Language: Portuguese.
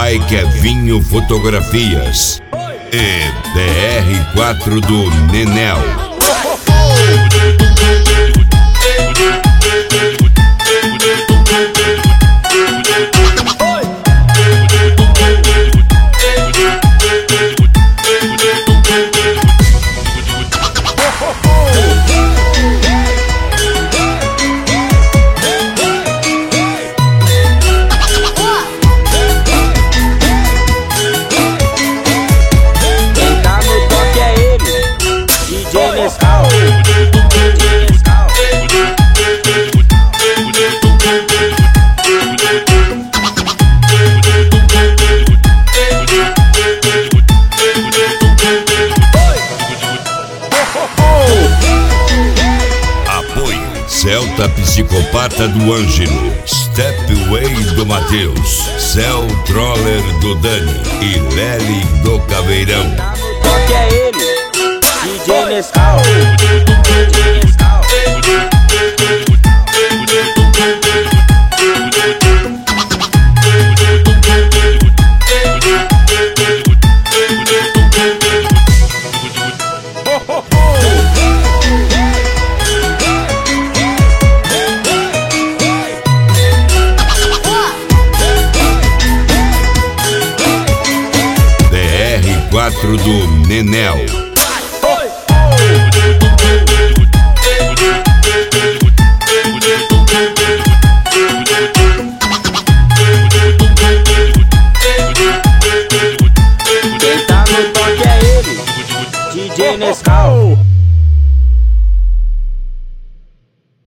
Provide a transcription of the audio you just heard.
Pai Kevinho Fotografias e DR4 do Nenel. Apoio Celta Psicopata do Ângelo, Stepway do Matheus, Cell Troller do Dani e Lely do Caveirão. Toque é ele, DJ Nescau. DR4 do Nenel. Quem tá no toque é ele, DJ Nescau.